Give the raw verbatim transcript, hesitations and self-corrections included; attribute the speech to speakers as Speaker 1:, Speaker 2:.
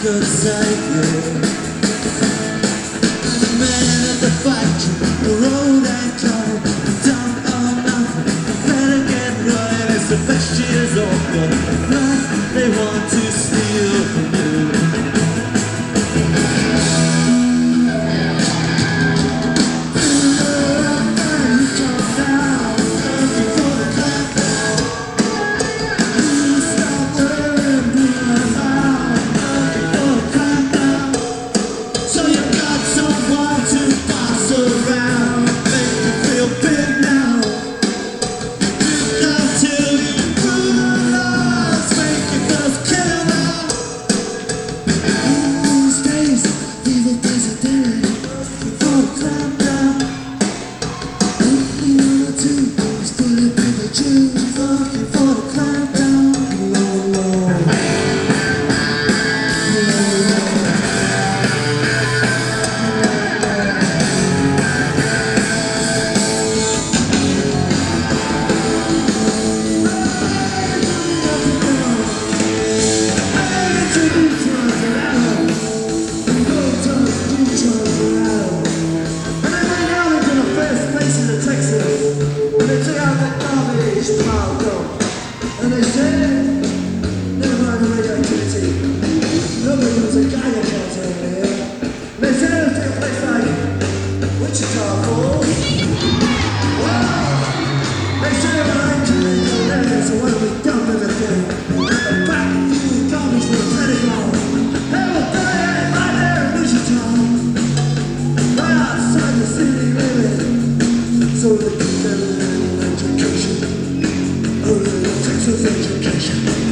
Speaker 1: could save you. The man at the factory, the road ain't cold, you don't own nothing, better get right. It's the best years over, now they want to steal from you. And they said, never mind the radioactivity. Nobody was a guy that comes over here. They said it'll take a place like Wichita Falls. Wow! They say we're entering the area, so what have we done with the thing? The back full garbage for the Pentagon. Hell, there, right there in Wichita. Right outside the city limit. So they can never learn education. Oh, Texas education.